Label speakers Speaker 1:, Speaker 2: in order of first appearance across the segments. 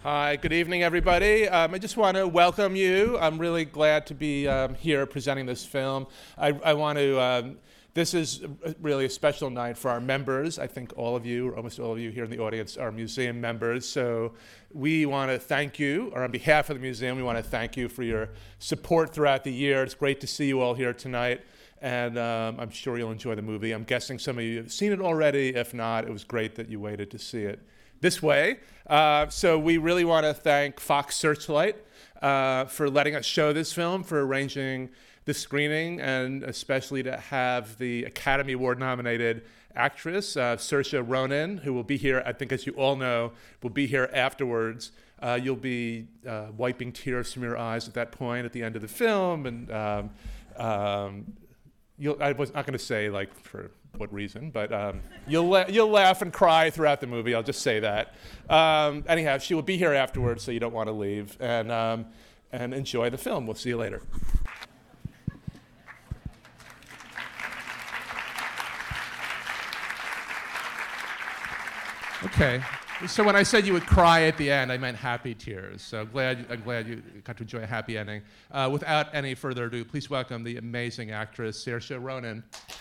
Speaker 1: Hi, good evening, everybody. I just want to welcome you. I'm really glad to be here presenting this film. I want to, this is really a special night for our members. I think all of you, or almost all of you here in the audience, are museum members. So we want to thank you, or on behalf of the museum, we want to thank you for your support throughout the year. It's great to see you all here tonight. And I'm sure you'll enjoy the movie. I'm guessing some of you have seen it already. If not, it was great that you waited to see it this way. So we really want to thank Fox Searchlight for letting us show this film, for arranging the screening, and especially to have the Academy Award nominated actress, Saoirse Ronan, who will be here, I think as you all know, will be here afterwards. You'll be wiping tears from your eyes at that point at the end of the film. And I was not going to say like for what reason, but you'll laugh and cry throughout the movie. I'll just say that. Anyhow, she will be here afterwards, so you don't want to leave. And enjoy the film. We'll see you later. Okay. So when I said you would cry at the end, I meant happy tears. So I'm glad you got to enjoy a happy ending. Without any further ado, please welcome the amazing actress, Saoirse Ronan.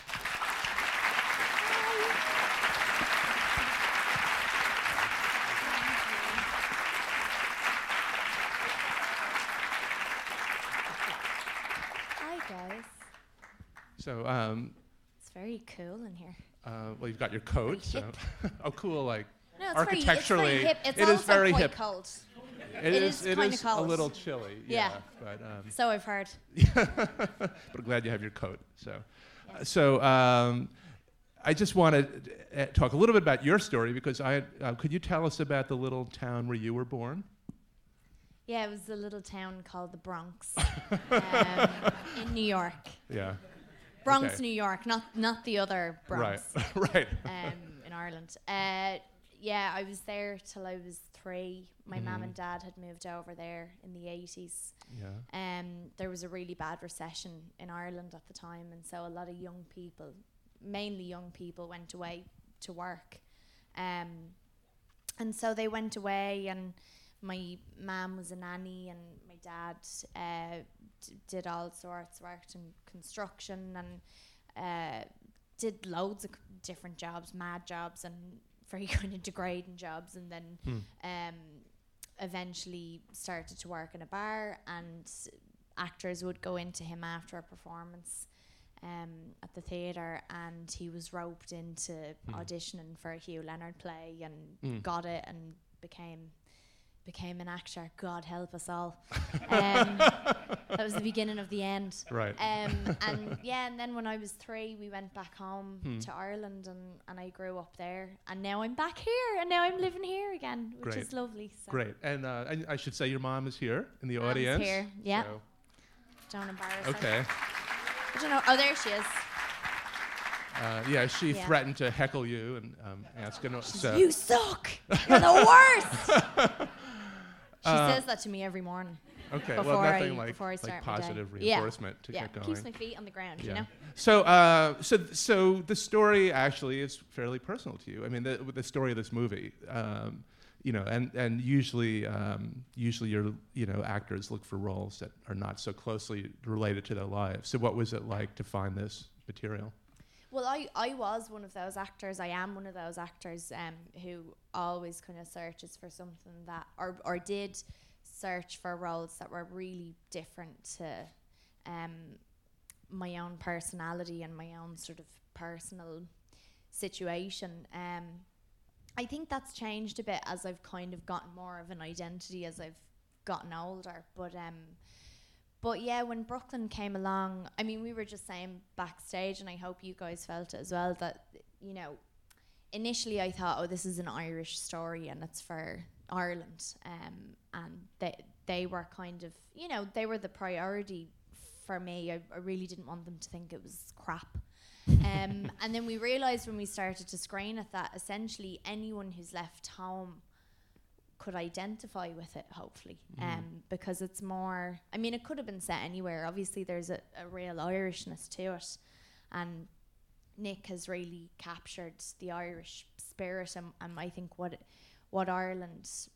Speaker 2: Hi, guys.
Speaker 1: So,
Speaker 2: It's very cool in here.
Speaker 1: well, you've got your coat. So. Oh, cool! Like
Speaker 2: No, it's
Speaker 1: architecturally,
Speaker 2: very hip. It's
Speaker 1: it is very
Speaker 2: quite
Speaker 1: hip.
Speaker 2: cold.
Speaker 1: It is
Speaker 2: kind of cold.
Speaker 1: a little chilly.
Speaker 2: Yeah.
Speaker 1: But
Speaker 2: So I've heard.
Speaker 1: but I'm glad you have your coat. So, I just want to talk a little bit about your story because could you tell us about the little town where you were born?
Speaker 2: Yeah, it was a little town called the Bronx in New York.
Speaker 1: Yeah.
Speaker 2: Bronx,
Speaker 1: Okay.
Speaker 2: New York, not the other Bronx.
Speaker 1: Right. Right.
Speaker 2: In Ireland. Yeah, I was there till I was 3. My mum and dad had moved over there in the 80s.
Speaker 1: Yeah.
Speaker 2: There was a really bad recession in Ireland at the time, and so a lot of young people, mainly young people, went away to work. And so they went away, and my mum was a nanny, and my dad did all sorts, worked in construction, and did loads of different jobs, mad jobs, and very kind of degrading jobs, and then eventually started to work in a bar, and actors would go into him after a performance at the theatre, and he was roped into auditioning for a Hugh Leonard play, and got it, and became an actor. God help us all. That was the beginning of the end.
Speaker 1: Right.
Speaker 2: And then when I was 3, we went back home to Ireland, and I grew up there. And now I'm back here, and now I'm living here again, which is lovely. So.
Speaker 1: Great. And I should say your mom is here in the
Speaker 2: Mom's
Speaker 1: audience.
Speaker 2: here, yeah.
Speaker 1: So.
Speaker 2: Don't embarrass
Speaker 1: Okay.
Speaker 2: her. I don't know. Oh, there she is.
Speaker 1: Yeah, she threatened to heckle you and ask.
Speaker 2: You suck. You're the worst. She says that to me every morning.
Speaker 1: Okay,
Speaker 2: before
Speaker 1: well, nothing
Speaker 2: before I start my
Speaker 1: positive
Speaker 2: day.
Speaker 1: reinforcement to get going.
Speaker 2: Keeps my feet on the ground, you know.
Speaker 1: So the story actually is fairly personal to you. I mean, the story of this movie, and usually actors look for roles that are not so closely related to their lives. So what was it like to find this material?
Speaker 2: Well, I was one of those actors. I am one of those actors who always kind of searches for something that, or did search for roles that were really different to my own personality and my own sort of personal situation. I think that's changed a bit as I've kind of gotten more of an identity as I've gotten older. But yeah, when Brooklyn came along, I mean, we were just saying backstage, and I hope you guys felt it as well, that, initially I thought, oh, this is an Irish story and it's for Ireland. And they were kind of, they were the priority for me. I really didn't want them to think it was crap. And then we realised when we started to screen it that essentially anyone who's left home could identify with it, hopefully, because it's more, I mean, it could have been set anywhere. Obviously there's a real Irishness to it, and Nick has really captured the Irish spirit and I think what Ireland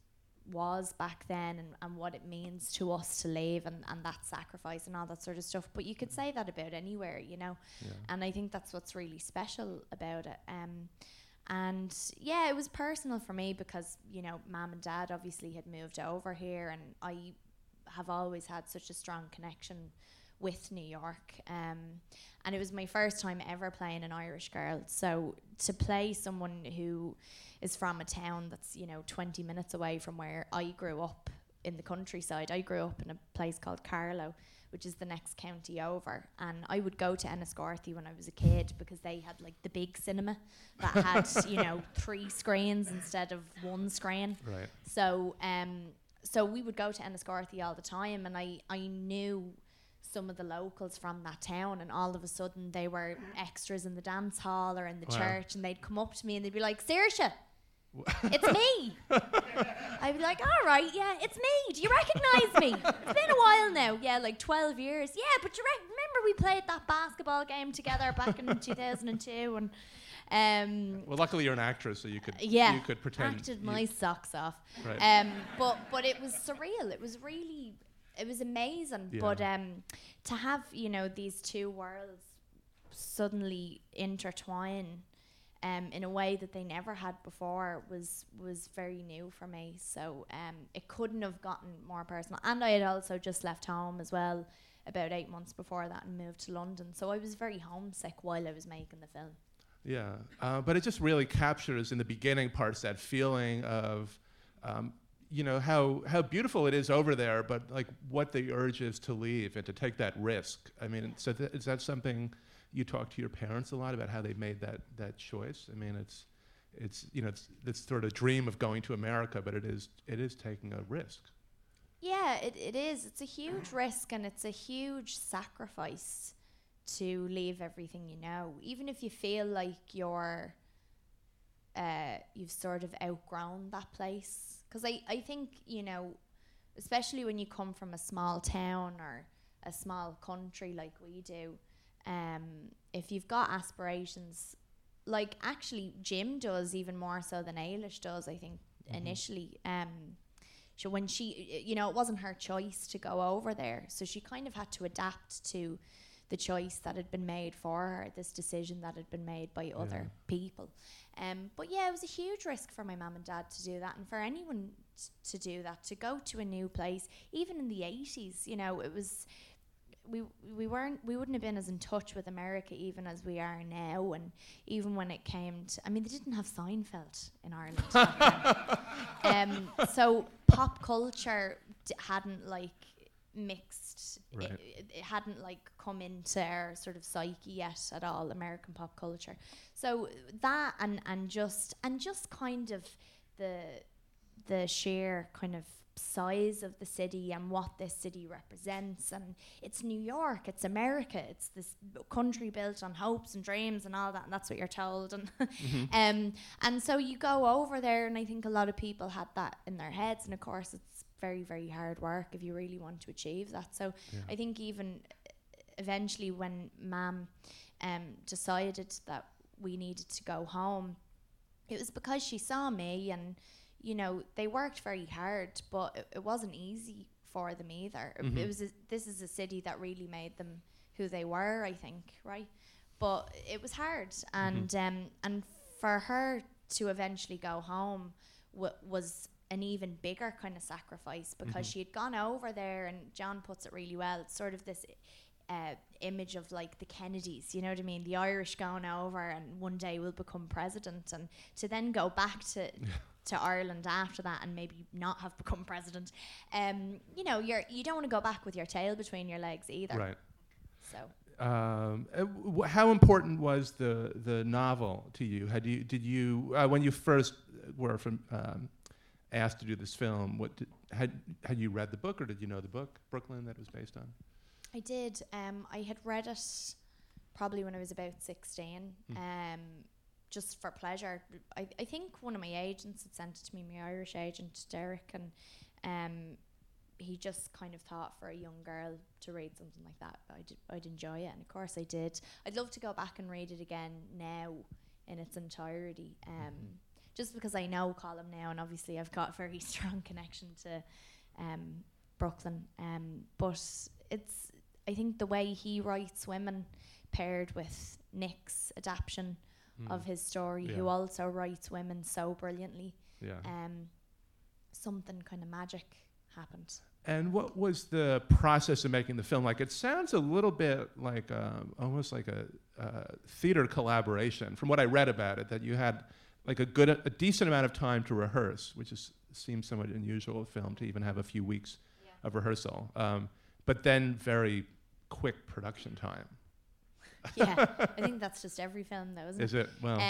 Speaker 2: was back then, and what it means to us to live, and that sacrifice and all that sort of stuff. But you could say that about anywhere, you know.
Speaker 1: Yeah.
Speaker 2: And I think that's what's really special about it. And yeah, it was personal for me because, you know, Mum and Dad obviously had moved over here, and I have always had such a strong connection with New York. And it was my first time ever playing an Irish girl. So to play someone who is from a town that's, you know, 20 minutes away from where I grew up in the countryside. I grew up in a place called Carlow, which is the next county over, and I would go to Enniscorthy when I was a kid because they had like the big cinema that had you know 3 screens instead of 1 screen.
Speaker 1: Right.
Speaker 2: So so we would go to Enniscorthy all the time, and I knew some of the locals from that town, and all of a sudden they were extras in the dance hall or in the church, and they'd come up to me and they'd be like, Saoirse, it's me. I'd be like, all right, yeah, it's me. Do you recognise me? It's been a while now. Yeah, like 12 years. Yeah, but you remember we played that basketball game together back in 2002? And
Speaker 1: well, luckily you're an actress, so you could pretend.
Speaker 2: Acted my socks off.
Speaker 1: Right.
Speaker 2: But it was surreal. It was amazing.
Speaker 1: Yeah.
Speaker 2: But to have, you know, these two worlds suddenly intertwine in a way that they never had before was very new for me. So it couldn't have gotten more personal. And I had also just left home as well about 8 months before that and moved to London. So I was very homesick while I was making the film.
Speaker 1: Yeah, but it just really captures in the beginning parts that feeling of, you know, how beautiful it is over there, but like what the urge is to leave and to take that risk. I mean, so is that something you talk to your parents a lot about, how they made that choice? I mean, it's you know, it's this sort of dream of going to America, but it is taking a risk.
Speaker 2: Yeah, it is. It's a huge risk, and it's a huge sacrifice to leave everything you know, even if you feel like you've sort of outgrown that place. Because I think, you know, especially when you come from a small town or a small country like we do, if you've got aspirations, like actually Jim does even more so than Ailish does, I think, initially. So when she, you know, it wasn't her choice to go over there, so she kind of had to adapt to the choice that had been made for her, this decision that had been made by other people. But yeah, it was a huge risk for my mum and dad to do that, and for anyone to do that, to go to a new place, even in the 80s, you know, it was, we wouldn't have been as in touch with America even as we are now. And even when it came to, I mean, they didn't have Seinfeld in Ireland back then. So pop culture hadn't like mixed,
Speaker 1: Right.
Speaker 2: it hadn't like come into our sort of psyche yet at all, American pop culture. So that and just kind of the sheer kind of size of the city and what this city represents, and it's New York, it's America, it's this country built on hopes and dreams and all that, and that's what you're told. And and so you go over there, and I think a lot of people had that in their heads, and of course it's very, very hard work if you really want to achieve that. So I think even eventually when Mum decided that we needed to go home, it was because she saw me, and you know, they worked very hard, but it wasn't easy for them either. It was this is a city that really made them who they were, I think, right? But it was hard, and for her to eventually go home was an even bigger kind of sacrifice, because she had gone over there, and John puts it really well. It's sort of this image of like the Kennedys, you know what I mean? The Irish going over and one day will become president, and to then go back to Ireland after that and maybe not have become president, you know, you don't want to go back with your tail between your legs either.
Speaker 1: Right.
Speaker 2: So
Speaker 1: how important was the novel to you? Did you when you first were asked to do this film, had you read the book, or did you know the book, Brooklyn, that it was based on?
Speaker 2: I did. I had read it probably when I was about 16, just for pleasure. I think one of my agents had sent it to me, my Irish agent, Derek, and he just kind of thought for a young girl to read something like that, I'd enjoy it, and of course I did. I'd love to go back and read it again now in its entirety, just because I know Colm now, and obviously I've got a very strong connection to Brooklyn. But I think the way he writes women, paired with Nick's adaptation of his story, who also writes women so brilliantly. Something kind of magic happened.
Speaker 1: And what was the process of making the film like? It sounds a little bit like almost like a theater collaboration. From what I read about it, that you had like a decent amount of time to rehearse, which seems somewhat unusual with film to even have a few weeks of rehearsal. But then very quick production time.
Speaker 2: Yeah, I think that's just every film, though, isn't it?
Speaker 1: Is it? Well.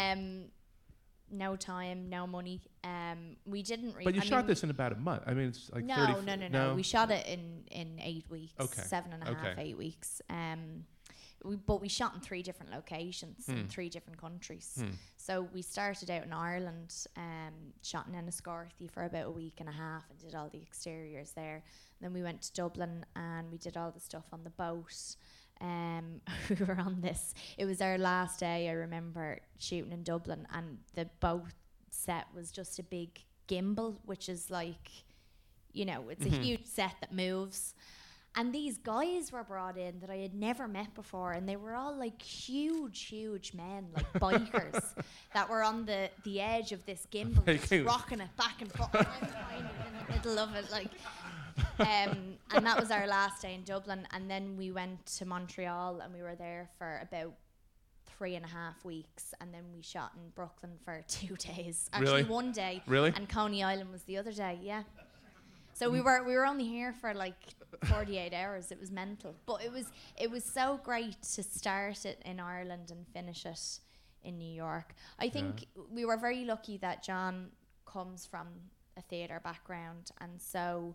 Speaker 2: No time, no money. We didn't really.
Speaker 1: But you shot this in about a month. I mean, it's like
Speaker 2: No. We shot it in 8 weeks. Okay. 7.5, 8 weeks. But we shot in 3 different locations in 3 different countries. So we started out in Ireland, shot in Enniscorthy for about a week and a half, and did all the exteriors there. Then we went to Dublin and we did all the stuff on the boat. We were on this. It was our last day, I remember, shooting in Dublin, and the boat set was just a big gimbal, which is like, it's a huge set that moves. And these guys were brought in that I had never met before, and they were all like huge men, like bikers, that were on the edge of this gimbal, just rocking it back and forth. I'm kind of in the middle of it, like. And that was our last day in Dublin, and then we went to Montreal, and we were there for about 3.5 weeks, and then we shot in Brooklyn for 2 days. Actually, 1 day.
Speaker 1: Really?
Speaker 2: And Coney Island was the other day. Yeah. So we were only here for like 48 hours. It was mental, but it was so great to start it in Ireland and finish it in New York. I think we were very lucky that John comes from a theatre background, and so.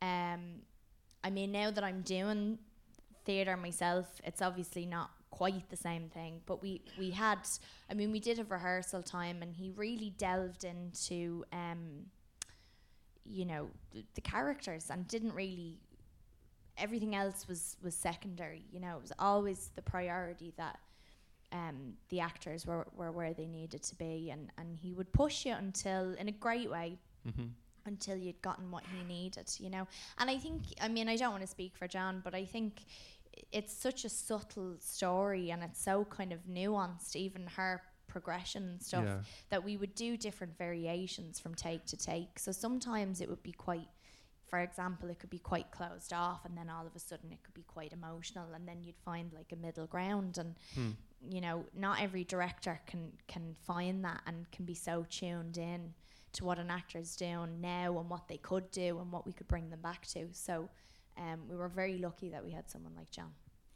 Speaker 2: I mean, now that I'm doing theatre myself, it's obviously not quite the same thing, but we did have rehearsal time, and he really delved into, the characters, and didn't really, everything else was secondary, it was always the priority that the actors were where they needed to be, and he would push you until, in a great way, until you'd gotten what he needed, And I think, I don't want to speak for John, but I think it's such a subtle story, and it's so kind of nuanced, even her progression and stuff, that we would do different variations from take to take. So sometimes it would be quite, for example, it could be quite closed off, and then all of a sudden it could be quite emotional, and then you'd find like a middle ground, and not every director can find that and can be so tuned in to what an actor's doing now and what they could do and what we could bring them back to. So we were very lucky that we had someone like John.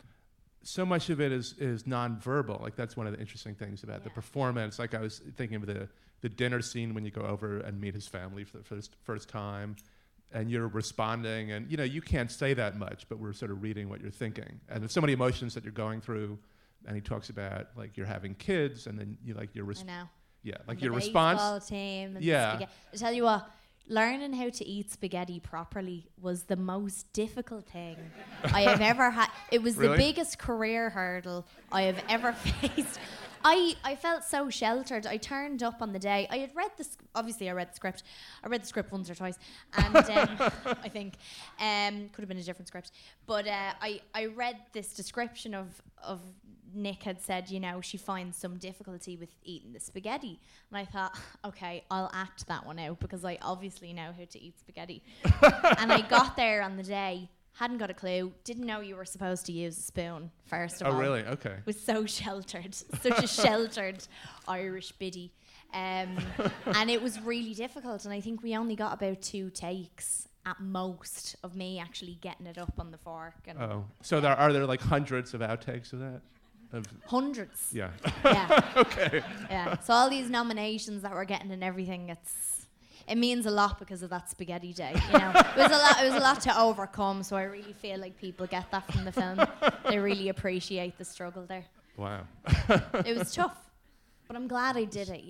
Speaker 1: So much of it is non-verbal. Like, that's one of the interesting things about the performance. Like, I was thinking of the dinner scene when you go over and meet his family for the first time, and you're responding, and you can't say that much, but we're sort of reading what you're thinking. And there's so many emotions that you're going through, and he talks about like you're having kids, and then I know. Yeah, like your response.
Speaker 2: The baseball team. And I tell you what, learning how to eat spaghetti properly was the most difficult thing I have ever had. It was the biggest career hurdle I have ever faced. I felt so sheltered. I turned up on the day. I had read obviously I read the script. I read the script once or twice, and I think could have been a different script. But I read this description of Nick had said, she finds some difficulty with eating the spaghetti. And I thought, okay, I'll act that one out, because I obviously know how to eat spaghetti. And I got there on the day, hadn't got a clue, didn't know you were supposed to use a spoon, first of all.
Speaker 1: Oh, really? Okay.
Speaker 2: Was so sheltered, such a sheltered Irish biddy. And it was really difficult. And I think we only got about 2 takes at most of me actually getting it up on the fork. And
Speaker 1: so are there like hundreds of outtakes of that?
Speaker 2: Hundreds.
Speaker 1: Yeah.
Speaker 2: Yeah.
Speaker 1: Okay.
Speaker 2: Yeah. So all these nominations that we're getting and everything, it means a lot because of that spaghetti day. It was a lot to overcome. So I really feel like people get that from the film. They really appreciate the struggle there.
Speaker 1: Wow.
Speaker 2: It was tough, but I'm glad I did it.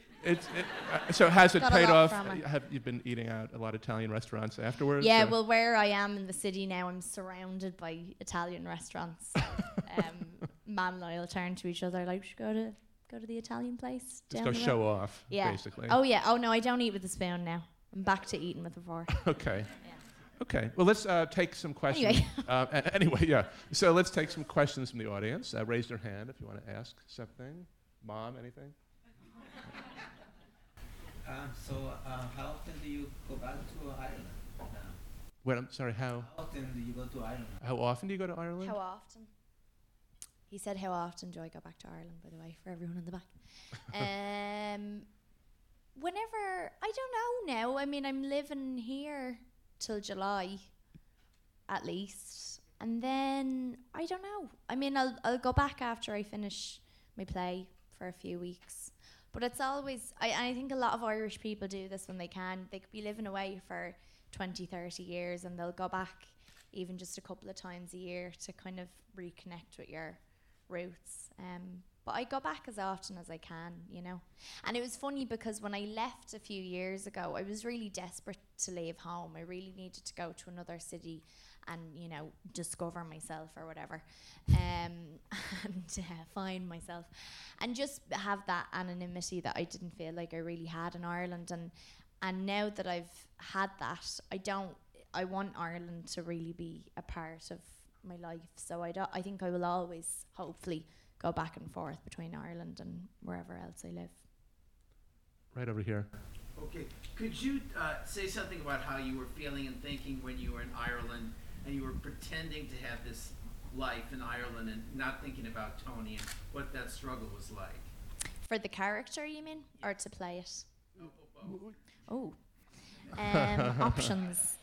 Speaker 1: So has it paid off? Have you been eating out a lot of Italian restaurants afterwards?
Speaker 2: Yeah, well, where I am in the city now, I'm surrounded by Italian restaurants. Man and I will turn to each other like, we should Go to the Italian place.
Speaker 1: Just
Speaker 2: down
Speaker 1: go
Speaker 2: the road.
Speaker 1: show off,
Speaker 2: Yeah.
Speaker 1: basically.
Speaker 2: Oh yeah. Oh no, I don't eat with a spoon now. I'm back to eating with a fork.
Speaker 1: Okay.
Speaker 2: Yeah.
Speaker 1: Okay. Well, let's take some questions.
Speaker 2: Anyway.
Speaker 1: Anyway, yeah. So let's take some questions from the audience. Raise your hand if you want to ask something. Mom, anything?
Speaker 3: How often do you go back to Ireland?
Speaker 1: Wait, I'm sorry. How
Speaker 3: Often do you go to Ireland?
Speaker 1: often do you go to Ireland?
Speaker 2: How often? He said, "How often do I go back to Ireland?" By the way, for everyone in the back. Whenever, I don't know now. I mean, I'm living here till July, at least, and then I don't know. I mean, I'll go back after I finish my play for a few weeks. But it's always, I think a lot of Irish people do this when they can. They could be living away for 20, 30 years and they'll go back even just a couple of times a year to kind of reconnect with your roots. But I go back as often as I can, you know. And it was funny because when I left a few years ago, I was really desperate to leave home. I really needed to go to another city and, you know, discover myself or whatever, and find myself and just have that anonymity that I didn't feel like I really had in Ireland. And now that I've had that, I want Ireland to really be a part of my life. So I think I will always hopefully go back and forth between Ireland and wherever else I live.
Speaker 1: Right over here.
Speaker 4: Okay. Could you say something about how you were feeling and thinking when you were in Ireland and you were pretending to have this life in Ireland and not thinking about Tony and what that struggle was like?
Speaker 2: For the character, you mean? Or to play it? Oh. Options.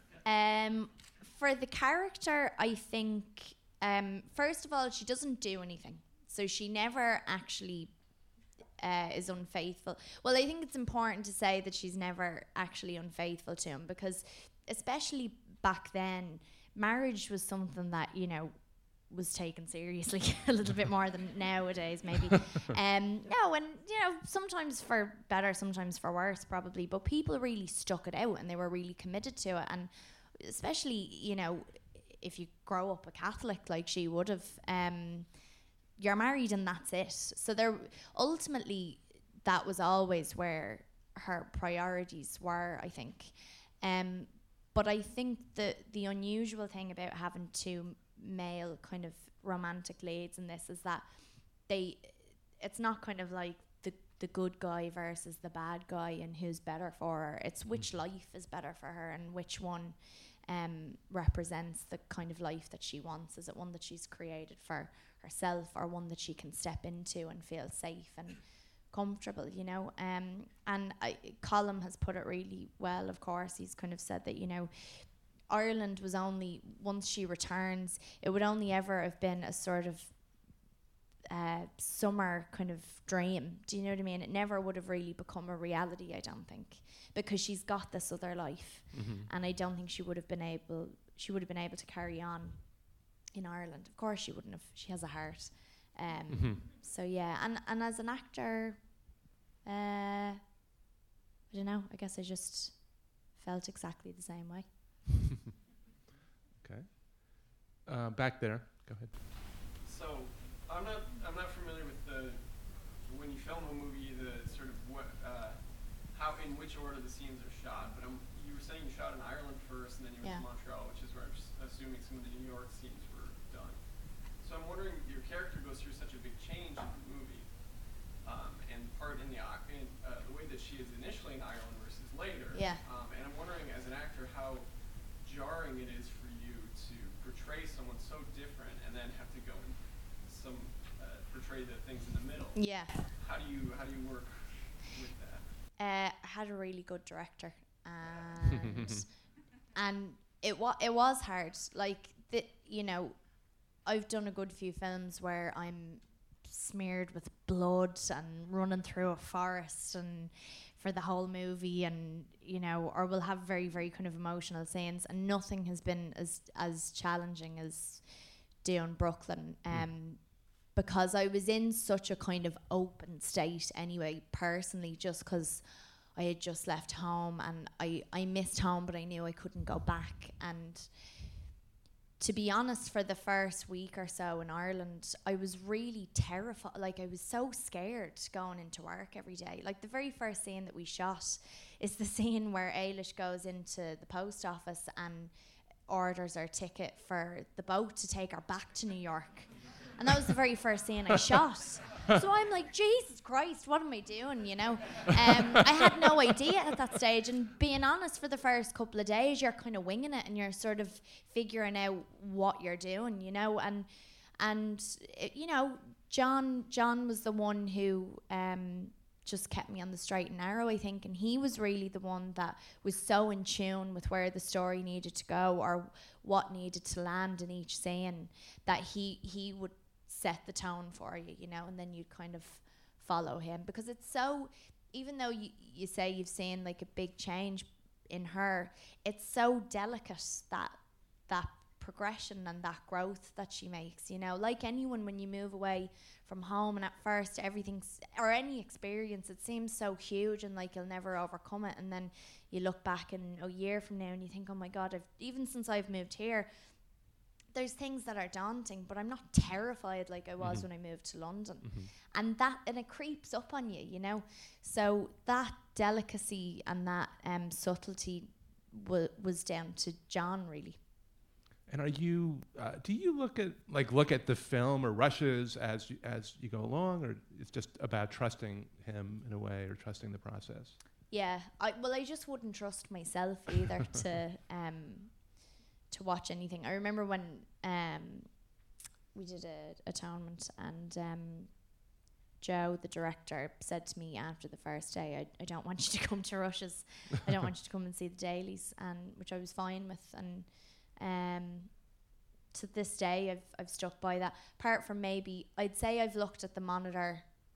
Speaker 2: For the character, I think, first of all, she doesn't do anything. So she never actually is unfaithful. Well, I think it's important to say that she's never actually unfaithful to him because especially back then, marriage was something that, you know, was taken seriously a little bit more than nowadays, maybe. No, and, you know, sometimes for better, sometimes for worse, probably. But people really stuck it out and they were really committed to it. And especially, you know, if you grow up a Catholic like she would have, you're married and that's it. So there, ultimately, that was always where her priorities were, I think. But I think the unusual thing about having two male kind of romantic leads in this is that it's not kind of like the good guy versus the bad guy and who's better for her. It's which life is better for her and which one represents the kind of life that she wants. Is it one that she's created for herself or one that she can step into and feel safe and comfortable, you know? And Colm has put it really well, of course. He's kind of said that, you know, Ireland was only, once she returns, it would only ever have been a sort of summer kind of dream. Do you know what I mean? It never would have really become a reality, I don't think, because she's got this other life, and I don't think she would have been able to carry on in Ireland. Of course, she wouldn't have. She has a heart. So yeah, and as an actor, I don't know. I guess I just felt exactly the same way.
Speaker 1: Okay. Back there. Go ahead.
Speaker 5: So I'm not familiar with when you film a movie, the sort of how in which order the scenes are shot. But you were saying you shot in Ireland first, and then you went to Montreal, which is where I'm assuming some of the New York scenes were done. So I'm wondering, your character goes through such a big change in the movie, and part in the way that she is initially in Ireland versus later.
Speaker 2: Yeah.
Speaker 5: And I'm wondering, as an actor, how jarring it is for you to portray someone so different and then have to go and portray the things in the middle.
Speaker 2: Yeah.
Speaker 5: How do you work with that?
Speaker 2: I had a really good director, and it was hard. Like you know, I've done a good few films where I'm smeared with blood and running through a forest and for the whole movie, and you know, or we'll have very, very kind of emotional scenes, and nothing has been as challenging as doing Brooklyn, because I was in such a kind of open state anyway, personally, just because I had just left home and I missed home, but I knew I couldn't go back, and to be honest, for the first week or so in Ireland, I was really terrified. Like, I was so scared going into work every day. Like, the very first scene that we shot is the scene where Ailish goes into the post office and orders our ticket for the boat to take her back to New York. And that was the very first scene I shot. So I'm like, Jesus Christ, what am I doing, you know? I had no idea at that stage. And being honest, for the first couple of days, you're kind of winging it and you're sort of figuring out what you're doing, you know? And it, you know, John was the one who just kept me on the straight and narrow, I think. And he was really the one that was so in tune with where the story needed to go or what needed to land in each scene, that he would set the tone for you, you know, and then you'd kind of follow him. Because it's so, even though you say you've seen like a big change in her, it's so delicate, that progression and that growth that she makes, you know. Like anyone, when you move away from home and at first everything's, or any experience, it seems so huge and like you'll never overcome it, and then you look back in a year from now and you think, oh my God, even since I've moved here, there's things that are daunting, but I'm not terrified like I was when I moved to London. And it creeps up on you, you know. So that delicacy and that subtlety was down to John, really.
Speaker 1: And are you? Do you look at the film or rushes as you go along, or it's just about trusting him in a way, or trusting the process?
Speaker 2: Yeah, I just wouldn't trust myself either to watch anything. I remember when we did Atonement, and Joe, the director, said to me after the first day, I don't want you to come to rushes. I don't want you to come and see the dailies, and which I was fine with. And to this day, I've stuck by that. Apart from maybe, I'd say I've looked at the monitor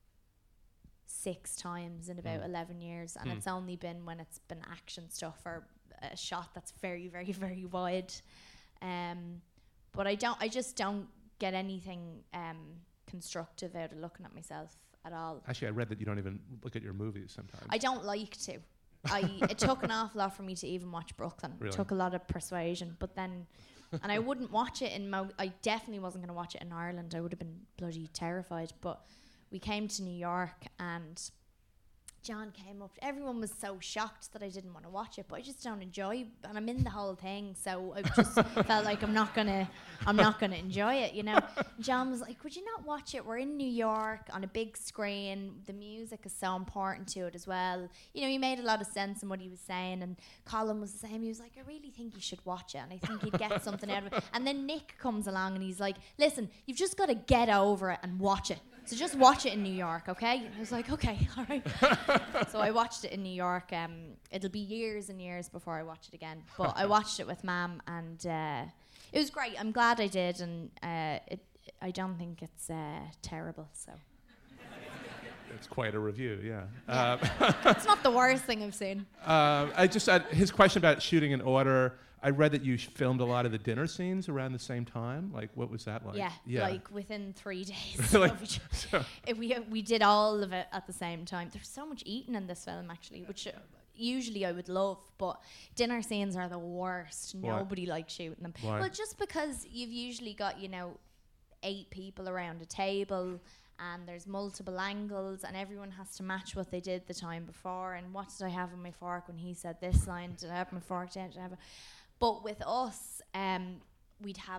Speaker 2: 6 times in about 11 years, and it's only been when it's been action stuff or a shot that's very, very, very wide. But I just don't get anything constructive out of looking at myself at all.
Speaker 1: Actually, I read that you don't even look at your movies sometimes.
Speaker 2: I don't like to. It took an awful lot for me to even watch Brooklyn.
Speaker 1: Really?
Speaker 2: It took a lot of persuasion, but then, and I wouldn't watch it I definitely wasn't going to watch it in Ireland. I would have been bloody terrified. But we came to New York and John came up. Everyone was so shocked that I didn't want to watch it, but I just don't enjoy, and I'm in the whole thing, so I just felt like I'm not gonna enjoy it, you know. John was like, "Would you not watch it? We're in New York on a big screen. The music is so important to it as well." You know, he made a lot of sense in what he was saying, and Colin was the same. He was like, "I really think you should watch it, and I think you'd get something out of it." And then Nick comes along and he's like, "Listen, you've just got to get over it and watch it. So just watch it in New York, okay?" And I was like, "Okay, all right." So I watched it in New York. It'll be years and years before I watch it again. But I watched it with Mam, and it was great. I'm glad I did, and I don't think it's terrible. So
Speaker 1: It's quite a review, yeah.
Speaker 2: It's not the worst thing I've seen.
Speaker 1: I just his question about shooting in order. I read that you filmed a lot of the dinner scenes around the same time. Like, what was that like?
Speaker 2: Yeah. Like within 3 days.
Speaker 1: Really?
Speaker 2: of each- we did all of it at the same time. There's so much eating in this film, actually, which usually I would love, but dinner scenes are the worst.
Speaker 1: Why?
Speaker 2: Nobody likes shooting them.
Speaker 1: Why?
Speaker 2: Well, just because you've usually got, 8 people around a table, and there's multiple angles, and everyone has to match what they did the time before. And what did I have on my fork when he said this line? Did I have my fork down? Did I have a... But with us, we'd have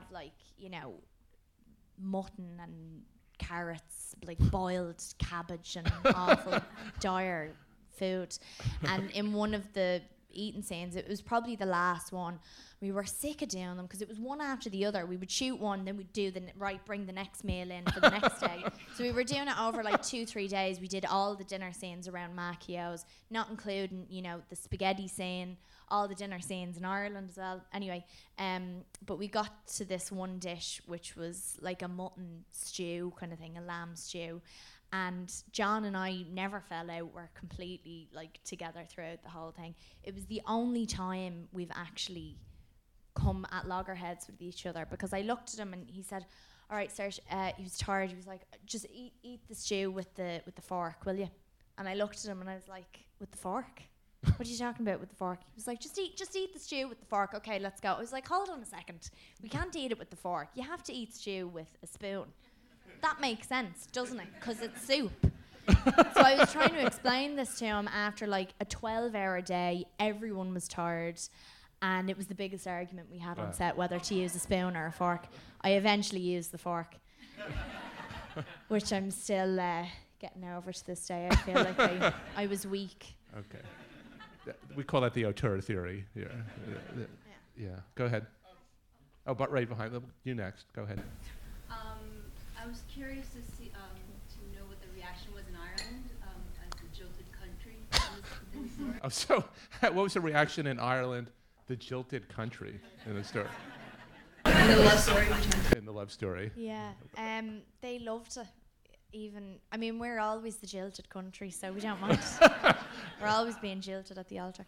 Speaker 2: mutton and carrots, like boiled cabbage and awful dire food. And in one of the eating scenes, it was probably the last one, we were sick of doing them because it was one after the other. We would shoot one, then we'd do bring the next meal in for the next day. So we were doing it over 2-3 days. We did all the dinner scenes around Macchio's, not including, the spaghetti scene, all the dinner scenes in Ireland as well. Anyway, but we got to this one dish, which was like a mutton stew kind of thing, a lamb stew. And John and I never fell out. We're completely together throughout the whole thing. It was the only time we've actually come at loggerheads with each other, because I looked at him and he said, "All right, Serge," he was tired. He was like, "Just eat the stew with the fork, will you?" And I looked at him and I was like, "With the fork?" What are you talking about with the fork? He was like, just eat the stew with the fork. Okay, let's go. I was like, hold on a second. We can't eat it with the fork. You have to eat stew with a spoon. That makes sense, doesn't it? Because it's soup. So I was trying to explain this to him after like a 12-hour day. Everyone was tired. And it was the biggest argument we had on set, whether to use a spoon or a fork. I eventually used the fork, which I'm still getting over to this day. I feel like I was weak.
Speaker 1: Okay. We call that the auteur theory. Yeah. Yeah. Go ahead. Oh, but right behind them. You next. Go ahead.
Speaker 6: I was curious to see to know what the reaction was in Ireland as a jilted country. in the story.
Speaker 1: Oh, so what was the reaction in Ireland? The jilted country in the story.
Speaker 6: In the love story.
Speaker 1: In the love story.
Speaker 2: Yeah. They loved it. Even, I mean, we're always the jilted country, so we don't mind. We're always being jilted at the altar.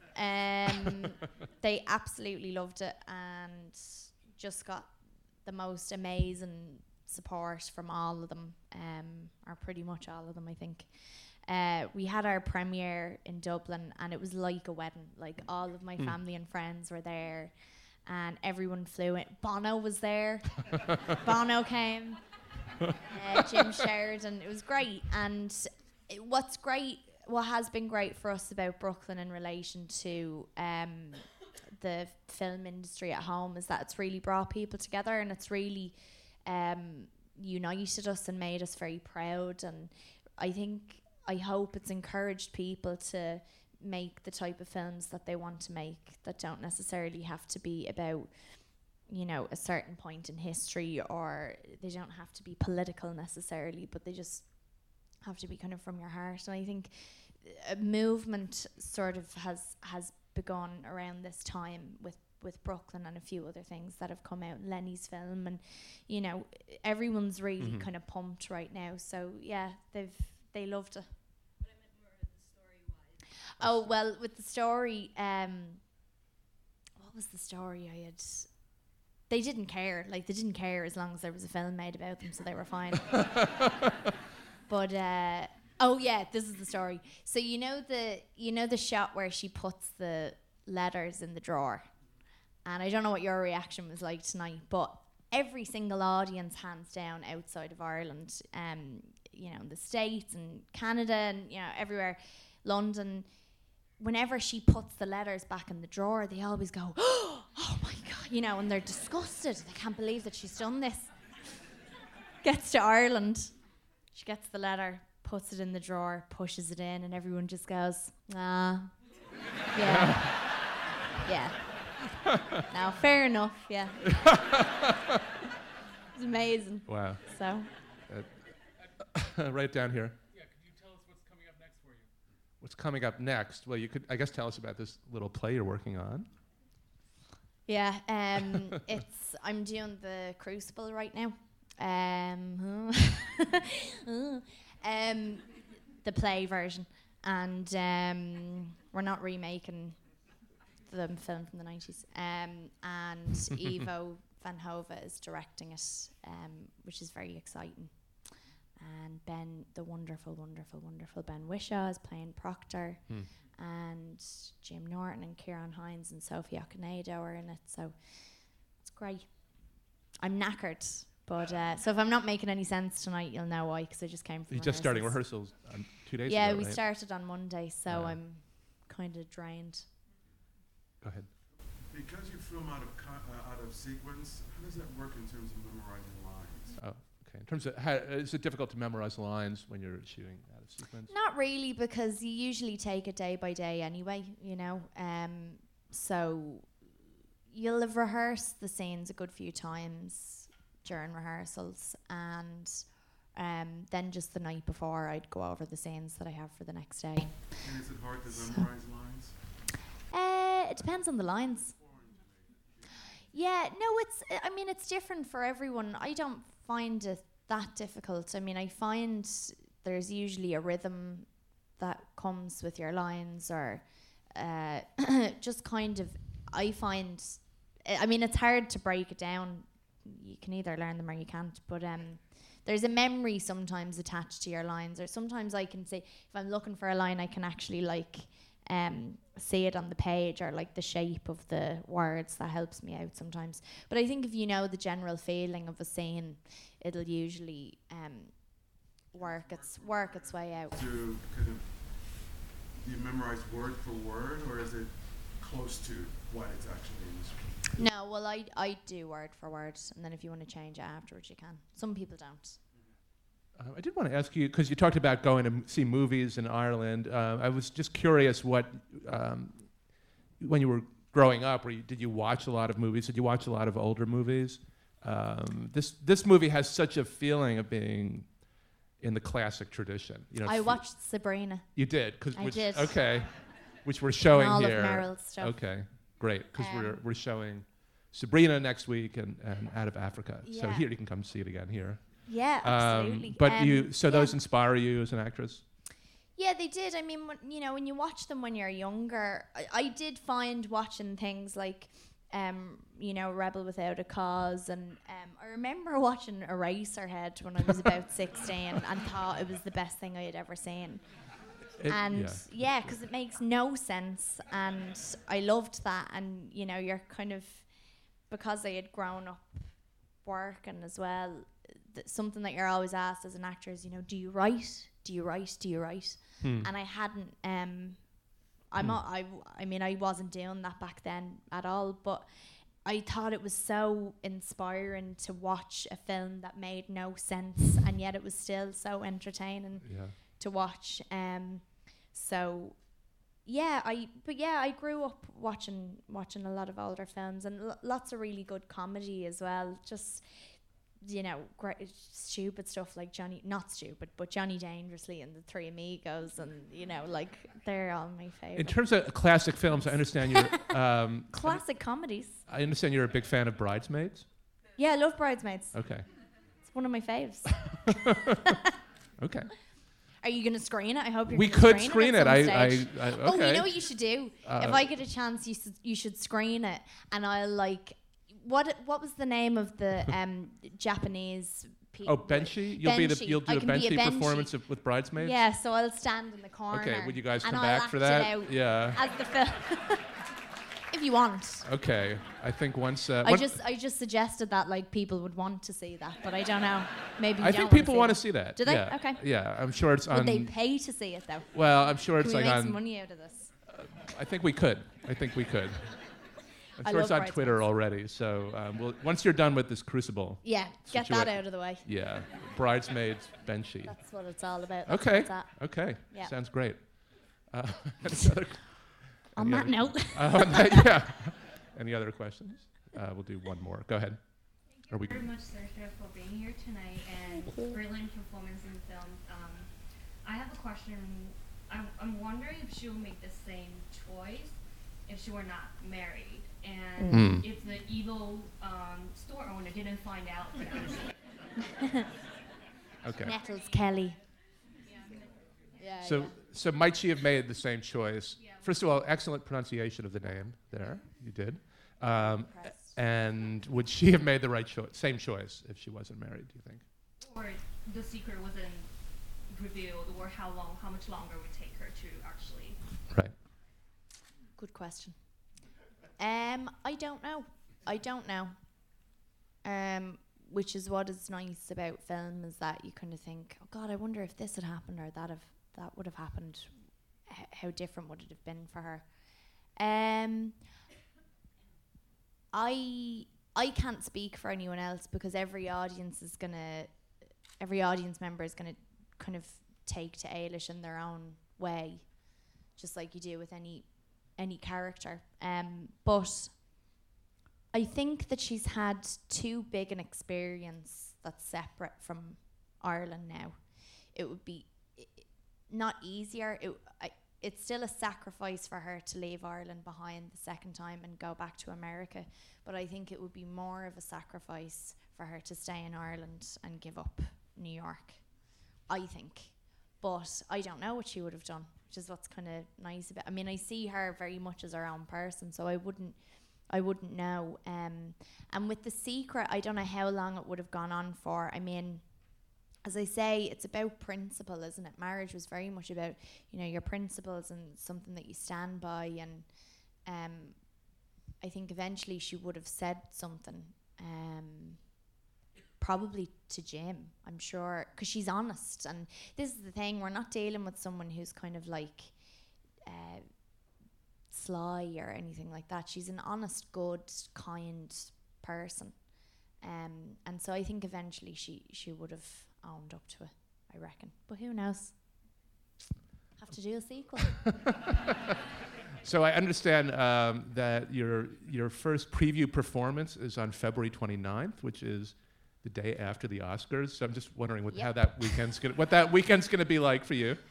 Speaker 2: They absolutely loved it and just got the most amazing support from all of them, or pretty much all of them, I think. We had our premiere in Dublin and it was like a wedding. Like all of my family and friends were there and everyone flew in. Bono was there. Bono came. Jim Sheridan. It was great. And what has been great for us about Brooklyn in relation to the film industry at home is that it's really brought people together and it's really united us and made us very proud. And I hope it's encouraged people to make the type of films that they want to make that don't necessarily have to be about, you know, a certain point in history, or they don't have to be political necessarily, but they just have to be kind of from your heart. And I think a movement sort of has begun around this time with Brooklyn and a few other things that have come out, Lenny's film, and you know, everyone's really kind of pumped right now. So yeah, they loved it.
Speaker 6: But I meant more of the story-wise.
Speaker 2: Oh, well, with the story, what was the story I had? They didn't care. Like, they didn't care as long as there was a film made about them, so they were fine. But, oh yeah, this is the story. So you know the shot where she puts the letters in the drawer? And I don't know what your reaction was like tonight, but every single audience, hands down, outside of Ireland, you know, in the States and Canada and, you know, everywhere, London, whenever she puts the letters back in the drawer, they always go, oh my God, you know, and they're disgusted. They can't believe that she's done this. Gets to Ireland, she gets the letter, puts it in the drawer, pushes it in, and everyone just goes, yeah. Yeah. Now, fair enough, yeah. It's amazing.
Speaker 1: Wow.
Speaker 2: So.
Speaker 1: Right down here.
Speaker 7: Yeah, could you tell us what's coming up next for you?
Speaker 1: What's coming up next? Well, you could, I guess, tell us about this little play you're working on.
Speaker 2: Yeah, I'm doing the Crucible right now. The play version, and we're not remaking the film from the 90s. And Ivo Van Hove is directing it, which is very exciting. And Ben, the wonderful, wonderful, wonderful Ben Whishaw is playing Proctor, and Jim Norton and Kieran Hines and Sophie Okonedo are in it. So it's great. I'm knackered, but so if I'm not making any sense tonight, you'll know why, because I just came from.
Speaker 1: You're just starting rehearsals 2 days ago.
Speaker 2: Yeah, we
Speaker 1: right?
Speaker 2: started on Monday, so I'm kind of drained.
Speaker 1: Go ahead.
Speaker 8: Because you film out of sequence, how does that work in terms of memorizing lines?
Speaker 1: Oh, okay. In terms of, is it difficult to memorize lines when you're shooting out of sequence?
Speaker 2: Not really, because you usually take it day by day anyway, you know. So you'll have rehearsed the scenes a good few times during rehearsals, and then just the night before I'd go over the scenes that I have for the next day.
Speaker 8: And is it hard to memorize lines?
Speaker 2: It depends on the lines. Yeah, no, it's different for everyone. I don't find it that difficult. I mean, I find there's usually a rhythm that comes with your lines, or just kind of, I find, I mean, it's hard to break it down. You can either learn them or you can't, but there's a memory sometimes attached to your lines, or sometimes I can say, if I'm looking for a line, I can actually like see it on the page or like the shape of the words. That helps me out sometimes. But I think if you know the general feeling of a scene, it'll usually work its way out.
Speaker 8: Do kind of, do you memorize word for word, or is it close to what it's actually in the script?
Speaker 2: No, well, I do word for word, and then if you want to change it afterwards, you can. Some people don't.
Speaker 1: I did want to ask you, because you talked about going to see movies in Ireland. I was just curious what, when you were growing up, did you watch a lot of movies? Did you watch a lot of older movies? This movie has such a feeling of being in the classic tradition. You know,
Speaker 2: I watched Sabrina.
Speaker 1: You did?
Speaker 2: I did.
Speaker 1: Okay. Which we're showing
Speaker 2: and all
Speaker 1: here.
Speaker 2: of Meryl's stuff.
Speaker 1: Okay, great. Because we're showing Sabrina next week and Out of Africa. So
Speaker 2: Yeah.
Speaker 1: here you can come see it again here.
Speaker 2: Yeah, absolutely.
Speaker 1: But
Speaker 2: yeah.
Speaker 1: those inspire you as an actress?
Speaker 2: Yeah, they did. I mean, when you watch them when you're younger, I did find watching things like, Rebel Without a Cause, and I remember watching Eraserhead when I was about 16 and thought it was the best thing I had ever seen. Because it makes no sense, and I loved that. And you're kind of, because I had grown up working as well, something that you're always asked as an actor is, do you write? Do you write? Do you write? And I hadn't. I wasn't doing that back then at all, but I thought it was so inspiring to watch a film that made no sense, and yet it was still so entertaining to watch. I grew up watching a lot of older films and lots of really good comedy as well. Just great stupid stuff like Johnny Dangerously and the Three Amigos, and they're all my favorite.
Speaker 1: In terms of classic films, I understand you're
Speaker 2: classic comedies.
Speaker 1: I understand you're a big fan of Bridesmaids.
Speaker 2: Yeah, I love Bridesmaids.
Speaker 1: Okay.
Speaker 2: It's one of my faves.
Speaker 1: Okay.
Speaker 2: Are you going to screen it? I hope you're.
Speaker 1: We
Speaker 2: gonna
Speaker 1: could screen
Speaker 2: it.
Speaker 1: Okay.
Speaker 2: Oh, you know what you should do? If I get a chance, you should screen it, and I'll like. What was the name of the Japanese?
Speaker 1: Benshi. You'll do a Benshi performance with Bridesmaids.
Speaker 2: Yeah, so I'll stand in the corner.
Speaker 1: Okay. Would you guys come
Speaker 2: and
Speaker 1: back
Speaker 2: I'll
Speaker 1: for
Speaker 2: act
Speaker 1: that?
Speaker 2: it out
Speaker 1: Yeah.
Speaker 2: As the film. If you want.
Speaker 1: Okay. I think once.
Speaker 2: I just suggested that like people would want to see that, but I don't know. Maybe.
Speaker 1: I think people want to see that.
Speaker 2: Do they?
Speaker 1: Yeah.
Speaker 2: Okay.
Speaker 1: Yeah, I'm sure it's on.
Speaker 2: Would they pay to see it though?
Speaker 1: Well, I'm sure it's
Speaker 2: Can we
Speaker 1: like
Speaker 2: make
Speaker 1: on.
Speaker 2: some money out of this?
Speaker 1: I think we could. I'm sure it's on Twitter already. So once you're done with this Crucible.
Speaker 2: Yeah, get that out of the way.
Speaker 1: Yeah, Bridesmaids, Benshi.
Speaker 2: That's what it's all about.
Speaker 1: Okay. Yeah. Sounds great.
Speaker 2: On that note.
Speaker 1: Yeah. Any other questions? We'll do one more. Go ahead.
Speaker 9: Thank you very much, Saoirse, for being here tonight and brilliant performance in the film. I have a question. I'm wondering if she will make the same choice if she were not married, and if the evil store owner didn't find out about it.
Speaker 1: Okay.
Speaker 2: Nettles Kelly.
Speaker 1: So might she have made the same choice? Yeah. First of all, excellent pronunciation of the name there. You did. And would she have made the same choice if she wasn't married, do you think?
Speaker 9: Or the secret wasn't revealed, or how much longer would take her to actually...
Speaker 1: Right.
Speaker 2: Good question. I don't know. Which is what is nice about film, is that you kind of think, oh God, I wonder if this had happened or that would have happened. How different would it have been for her? I can't speak for anyone else, because every audience member is gonna kind of take to Eilish in their own way, just like you do with any character. But I think that she's had too big an experience that's separate from Ireland now. It would be not easier. It's still a sacrifice for her to leave Ireland behind the second time and go back to America. But I think it would be more of a sacrifice for her to stay in Ireland and give up New York, I think. But I don't know what she would have done, which is what's kind of nice about it. I mean, I see her very much as her own person, so I wouldn't know. And with The Secret, I don't know how long it would have gone on for. I mean, as I say, it's about principle, isn't it? Marriage was very much about, you know, your principles and something that you stand by. And I think eventually she would have said something, probably to Jim, I'm sure, because she's honest. And this is the thing, we're not dealing with someone who's kind of like sly or anything like that. She's an honest, good, kind person. And so I think eventually she would have owned up to it, I reckon. But who knows? Have to do a sequel.
Speaker 1: So I understand that your first preview performance is on February 29th, which is the day after the Oscars. So I'm just wondering how that weekend's gonna be like for you.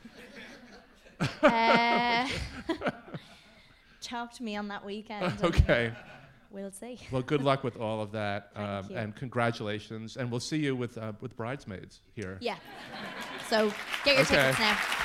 Speaker 2: Talk to me on that weekend.
Speaker 1: Okay.
Speaker 2: We'll see.
Speaker 1: Well, good luck with all of that,
Speaker 2: Thank you.
Speaker 1: and congratulations. And we'll see you with Bridesmaids here.
Speaker 2: Yeah. So get your tickets now.